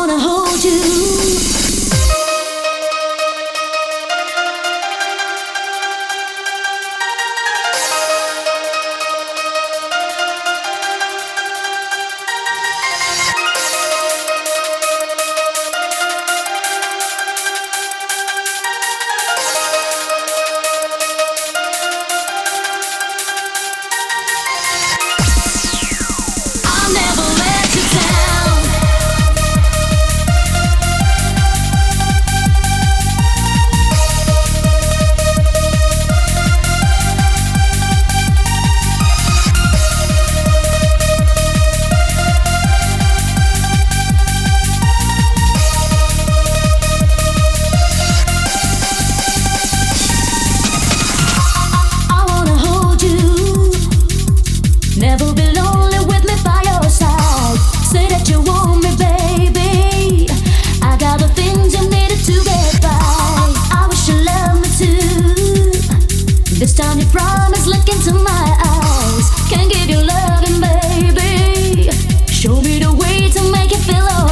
wanna hold you. Never be lonely with me by your side. Say that you want me, baby. I got the things you needed to get by. I wish you loved me too. This time you promise, look into my eyes. Can give you loving, baby. Show me the way to make you feel alright.